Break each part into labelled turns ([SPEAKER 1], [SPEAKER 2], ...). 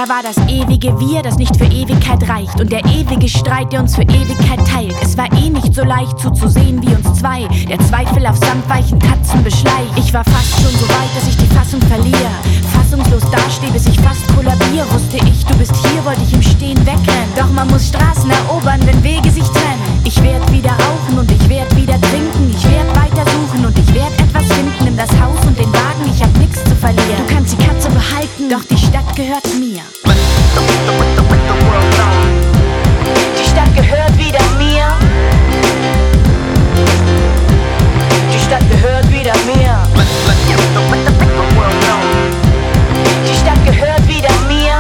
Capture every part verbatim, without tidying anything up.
[SPEAKER 1] Da war das ewige Wir, das nicht für Ewigkeit reicht, und der ewige Streit, der uns für Ewigkeit teilt. Es war eh nicht so leicht zuzusehen wie uns zwei, der Zweifel auf samtweichen Tatzen beschleicht. Ich war fast schon so weit, dass ich die Fassung verliere, fassungslos dastehe, bis ich fast kollabiere. Wusste ich, du bist hier, wollte ich im Stehen wegrennen. Doch man muss Straßen erobern, wenn Wege sich trennen. Ich werd wieder rauchen und ich werd wieder trinken. Ich werd weiter suchen und ich werd etwas finden. Nimm das Haus und den Wagen, ich hab nix zu verlieren. Du kannst die Katze behalten, doch die Stadt gehört mir. Die Stadt gehört wieder mir. Die Stadt gehört wieder mir. Die Stadt gehört wieder mir.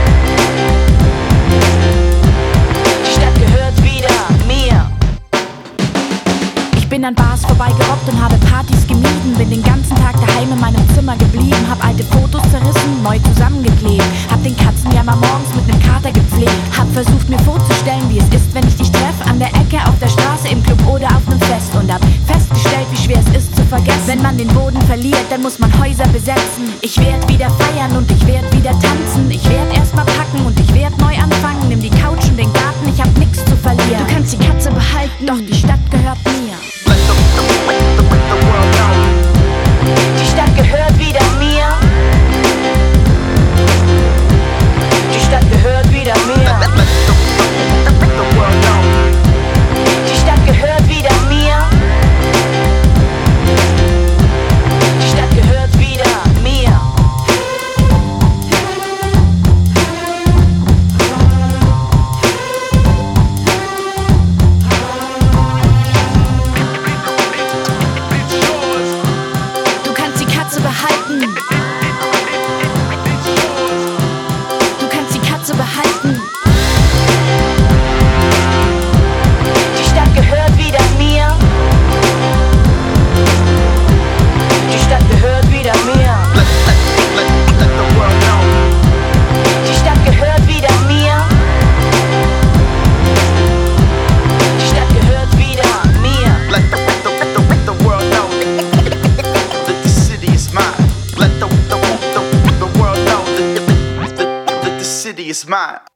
[SPEAKER 1] Die Stadt gehört wieder mir. Ich bin an Bars vorbeigerobbt und habe Partys gemieden. Bin den ganzen Tag daheim in meinem Zimmer geblieben. Hab alte Fotos zerrissen, neu zusammengeklebt. Hab den Katzenjammer morgens mit nem Kater gepflegt. Hab versucht mir vorzustellen, wie es ist, wenn ich dich treff. An der Ecke, auf der Straße, im Club oder auf nem Fest. Und hab festgestellt, wie schwer es ist zu vergessen. Wenn man den Boden verliert, dann muss man Häuser besetzen. Ich werd wieder feiern und ich werd wieder tanzen. Ich werd erstmal packen und ich werd neu anfangen. Nimm die Couch und den Garten, ich hab nix zu verlieren. Du kannst die Katze behalten, doch die Stadt gehört mir. Die Stadt gehört wieder mir. Die Stadt gehört wieder mir. Die Stadt gehört wieder mir. Die Stadt gehört wieder mir. Du kannst die Katze behalten. Du kannst die Katze behalten. Die Stadt gehört wieder mir. Die Stadt gehört wieder mir. Die Stadt gehört wieder mir. Die Stadt gehört wieder mir.
[SPEAKER 2] Let the, let the, let the, let the world know that the city is mine. Let the, the, the, the world know that the, the, that the city is mine.